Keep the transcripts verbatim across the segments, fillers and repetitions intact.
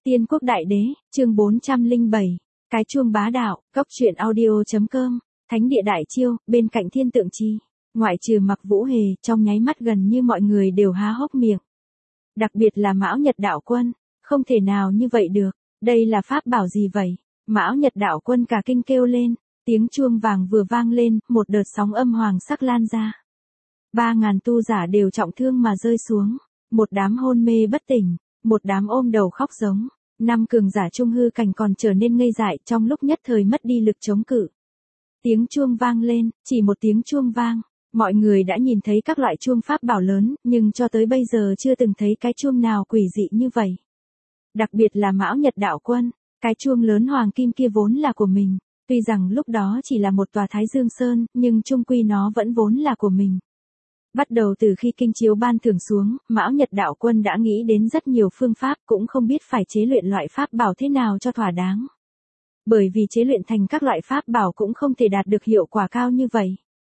Tiên quốc đại đế, chương bốn trăm lẻ bảy, cái chuông bá đạo, cốc truyện audio.com, thánh địa đại chiêu, bên cạnh thiên tượng chi. Ngoại trừ Mặc Vũ Hề, trong nháy mắt gần như mọi người đều há hốc miệng. Đặc biệt là Mão Nhật đạo quân, không thể nào như vậy được, đây là pháp bảo gì vậy? Mão Nhật đạo quân cả kinh kêu lên, tiếng chuông vàng vừa vang lên, một đợt sóng âm hoàng sắc lan ra. Ba ngàn tu giả đều trọng thương mà rơi xuống, một đám hôn mê bất tỉnh, một đám ôm đầu khóc giống, năm cường giả trung hư cảnh còn trở nên ngây dại trong lúc nhất thời mất đi lực chống cự. Tiếng chuông vang lên, chỉ một tiếng chuông vang, mọi người đã nhìn thấy các loại chuông pháp bảo lớn, nhưng cho tới bây giờ chưa từng thấy cái chuông nào quỷ dị như vậy. Đặc biệt là Mão Nhật đạo quân, cái chuông lớn hoàng kim kia vốn là của mình, tuy rằng lúc đó chỉ là một tòa Thái Dương Sơn, nhưng chung quy nó vẫn vốn là của mình. Bắt đầu từ khi kinh chiếu ban thưởng xuống, Mão Nhật đạo quân đã nghĩ đến rất nhiều phương pháp, cũng không biết phải chế luyện loại pháp bảo thế nào cho thỏa đáng. Bởi vì chế luyện thành các loại pháp bảo cũng không thể đạt được hiệu quả cao như vậy.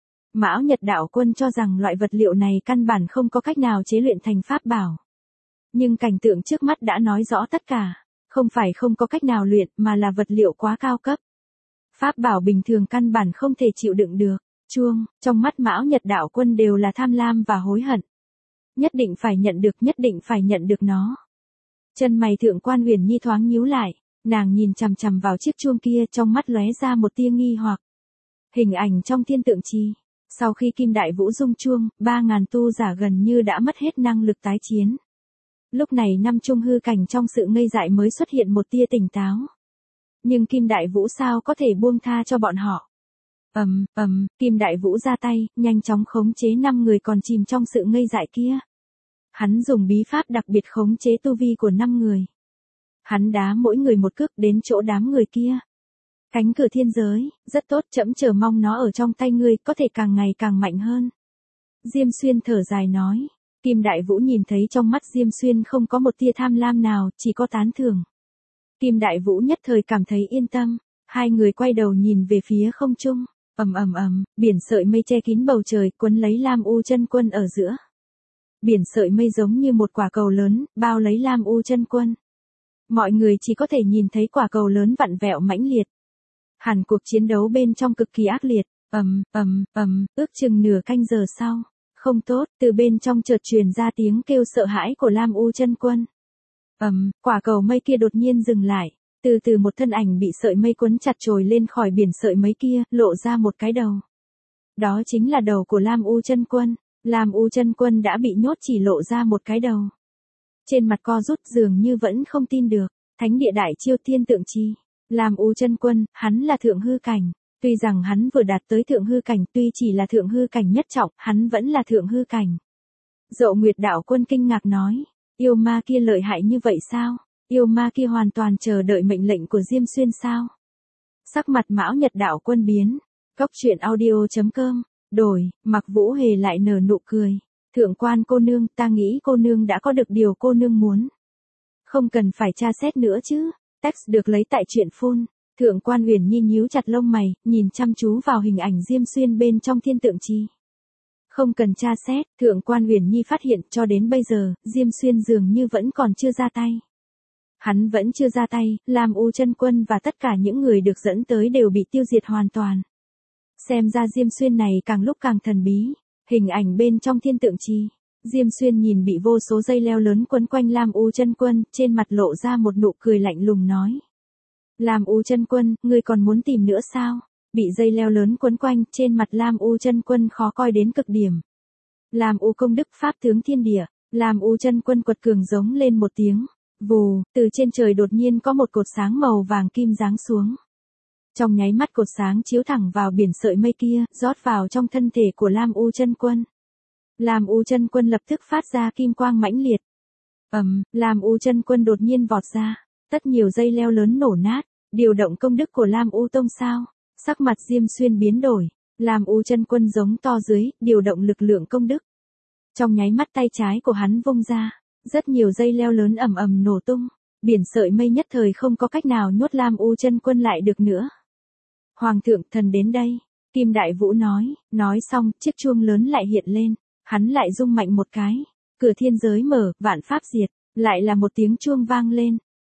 Mão Nhật đạo quân cho rằng loại vật liệu này căn bản không có cách nào chế luyện thành pháp bảo. Nhưng cảnh tượng trước mắt đã nói rõ tất cả, không phải không có cách nào luyện mà là vật liệu quá cao cấp. Pháp bảo bình thường căn bản không thể chịu đựng được. Chuông, trong mắt Mão Nhật đạo quân đều là tham lam và hối hận. Nhất định phải nhận được, nhất định phải nhận được nó. Chân mày Thượng Quan Uyển Nhi thoáng nhíu lại, nàng nhìn chằm chằm vào chiếc chuông kia, trong mắt lóe ra một tia nghi hoặc. Hình ảnh trong thiên tượng chi, sau khi Kim Đại Vũ rung chuông, ba ngàn tu giả gần như đã mất hết năng lực tái chiến. Lúc này năm trung hư cảnh trong sự ngây dại mới xuất hiện một tia tỉnh táo. Nhưng Kim Đại Vũ sao có thể buông tha cho bọn họ? Ầm, ầm, Kim Đại Vũ ra tay, nhanh chóng khống chế năm người còn chìm trong sự ngây dại kia. Hắn dùng bí pháp đặc biệt khống chế tu vi của năm người. Hắn đá mỗi người một cước đến chỗ đám người kia. Cánh cửa thiên giới, rất tốt, trẫm chờ mong nó ở trong tay ngươi, có thể càng ngày càng mạnh hơn. Diêm Xuyên thở dài nói. Kim Đại Vũ nhìn thấy trong mắt Diêm Xuyên không có một tia tham lam nào, chỉ có tán thưởng. Kim Đại Vũ nhất thời cảm thấy yên tâm, hai người quay đầu nhìn về phía không trung. Ầm ầm ầm, biển sợi mây che kín bầu trời, quấn lấy Lam U Chân Quân ở giữa. Biển sợi mây giống như một quả cầu lớn, bao lấy Lam U Chân Quân. Mọi người chỉ có thể nhìn thấy quả cầu lớn vặn vẹo mãnh liệt. Hẳn cuộc chiến đấu bên trong cực kỳ ác liệt. Ầm ầm ầm, ước chừng nửa canh giờ sau, không tốt, từ bên trong chợt truyền ra tiếng kêu sợ hãi của Lam U Chân Quân. Ầm, quả cầu mây kia đột nhiên dừng lại. Từ từ một thân ảnh bị sợi mây quấn chặt trồi lên khỏi biển sợi mây kia, lộ ra một cái đầu. Đó chính là đầu của Lam U Chân Quân. Lam U Chân Quân đã bị nhốt chỉ lộ ra một cái đầu. Trên mặt co rút dường như vẫn không tin được. Thánh địa đại chiêu thiên tượng chi. Lam U Chân Quân, hắn là thượng hư cảnh. Tuy rằng hắn vừa đạt tới thượng hư cảnh, tuy chỉ là thượng hư cảnh nhất trọng, hắn vẫn là thượng hư cảnh. Dậu Nguyệt đạo quân kinh ngạc nói. Yêu ma kia lợi hại như vậy sao? Yêu ma kia hoàn toàn chờ đợi mệnh lệnh của Diêm Xuyên sao? Sắc mặt Mão Nhật đạo quân biến. Cốc truyện audio.com, đổi, Mặc Vũ Hề lại nở nụ cười. Thượng Quan cô nương, ta nghĩ cô nương đã có được điều cô nương muốn. Không cần phải tra xét nữa chứ. Text được lấy tại truyện phun. Thượng Quan Uyển Nhi nhíu chặt lông mày, nhìn chăm chú vào hình ảnh Diêm Xuyên bên trong thiên tượng chi. Không cần tra xét, Thượng Quan Uyển Nhi phát hiện cho đến bây giờ, Diêm Xuyên dường như vẫn còn chưa ra tay. Hắn vẫn chưa ra tay, Lam U Chân Quân và tất cả những người được dẫn tới đều bị tiêu diệt hoàn toàn. Xem ra Diêm Xuyên này càng lúc càng thần bí. Hình ảnh bên trong thiên tượng chi. Diêm Xuyên nhìn bị vô số dây leo lớn quấn quanh Lam U Chân Quân, trên mặt lộ ra một nụ cười lạnh lùng nói. Lam U Chân Quân, ngươi còn muốn tìm nữa sao? Bị dây leo lớn quấn quanh, trên mặt Lam U Chân Quân khó coi đến cực điểm. Lam U công đức pháp tướng thiên địa, Lam U Chân Quân quật cường giống lên một tiếng. Vù, từ trên trời đột nhiên có một cột sáng màu vàng kim giáng xuống. Trong nháy mắt cột sáng chiếu thẳng vào biển sợi mây kia, rót vào trong thân thể của Lam U Chân Quân. Lam U Chân Quân lập tức phát ra kim quang mãnh liệt. Ầm, Lam U Chân Quân đột nhiên vọt ra, tất nhiều dây leo lớn nổ nát, điều động công đức của Lam U Tông sao? Sắc mặt Diêm Xuyên biến đổi, Lam U Chân Quân giống to dưới, điều động lực lượng công đức. Trong nháy mắt tay trái của hắn vung ra. Rất nhiều dây leo lớn ầm ầm nổ tung, biển sợi mây nhất thời không có cách nào nhốt Lam U Chân Quân lại được nữa. Hoàng thượng thần đến đây, Kim Đại Vũ nói, nói xong, chiếc chuông lớn lại hiện lên, hắn lại rung mạnh một cái, cửa thiên giới mở, vạn pháp diệt, lại là một tiếng chuông vang lên,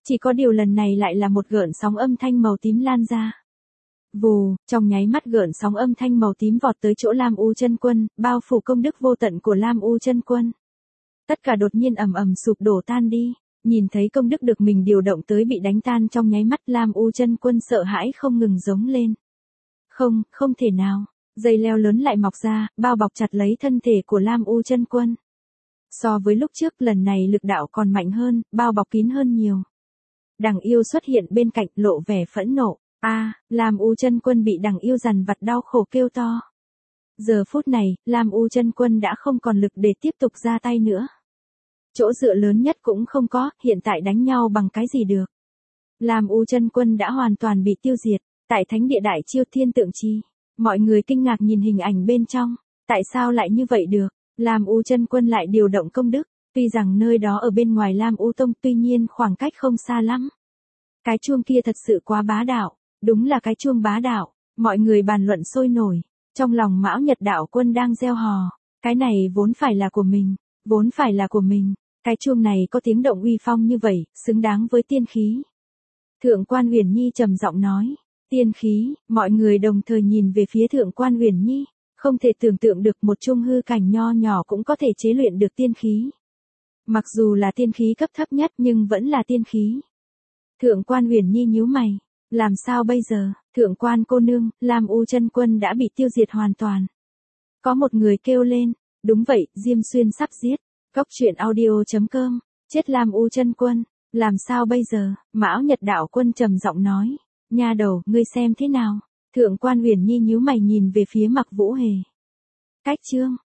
Chỉ có điều lần này lại là một gợn sóng âm thanh màu tím lan ra. Vù, trong nháy mắt gợn sóng âm thanh màu tím vọt tới chỗ Lam U Chân Quân, bao phủ công đức vô tận của Lam U Chân Quân. Tất cả đột nhiên ầm ầm sụp đổ tan đi, nhìn thấy công đức được mình điều động tới bị đánh tan trong nháy mắt, Lam U Chân Quân sợ hãi không ngừng giống lên. Không, không thể nào, dây leo lớn lại mọc ra, bao bọc chặt lấy thân thể của Lam U Chân Quân. So với lúc trước, lần này lực đạo còn mạnh hơn, bao bọc kín hơn nhiều. Đằng yêu xuất hiện bên cạnh, lộ vẻ phẫn nộ. A, à, Lam U Chân Quân bị đằng yêu dằn vặt đau khổ kêu to. Giờ phút này, Lam U Chân Quân đã không còn lực để tiếp tục ra tay nữa. Chỗ dựa lớn nhất cũng không có, hiện tại đánh nhau bằng cái gì được. Lam U Chân Quân đã hoàn toàn bị tiêu diệt, tại thánh địa Đại Chiêu Thiên Tượng Chi. Mọi người kinh ngạc nhìn hình ảnh bên trong, tại sao lại như vậy được? Lam U Chân Quân lại điều động công đức, tuy rằng nơi đó ở bên ngoài Lam U Tông, tuy nhiên khoảng cách không xa lắm. Cái chuông kia thật sự quá bá đạo, đúng là cái chuông bá đạo, mọi người bàn luận sôi nổi, trong lòng Mão Nhật Đạo Quân đang gieo hò, cái này vốn phải là của mình, vốn phải là của mình, cái chuông này có tiếng động uy phong như vậy, xứng đáng với tiên khí. Thượng quan Huyền Nhi trầm giọng nói, tiên khí, mọi người đồng thời nhìn về phía Thượng quan Huyền Nhi, không thể tưởng tượng được một chung hư cảnh nho nhỏ cũng có thể chế luyện được tiên khí. Mặc dù là tiên khí cấp thấp nhất nhưng vẫn là tiên khí. Thượng quan Huyền Nhi nhíu mày, làm sao bây giờ? Thượng quan cô nương, Lam U Chân Quân đã bị tiêu diệt hoàn toàn. Có một người kêu lên, đúng vậy, Diêm Xuyên sắp giết. Cốc truyện audio chấm com, chết Lam U Chân Quân, làm sao bây giờ? Mão Nhật Đạo Quân trầm giọng nói, nha đầu, ngươi xem thế nào? Thượng quan Huyền Nhi nhíu mày nhìn về phía Mặc Vũ Hề. Cách chương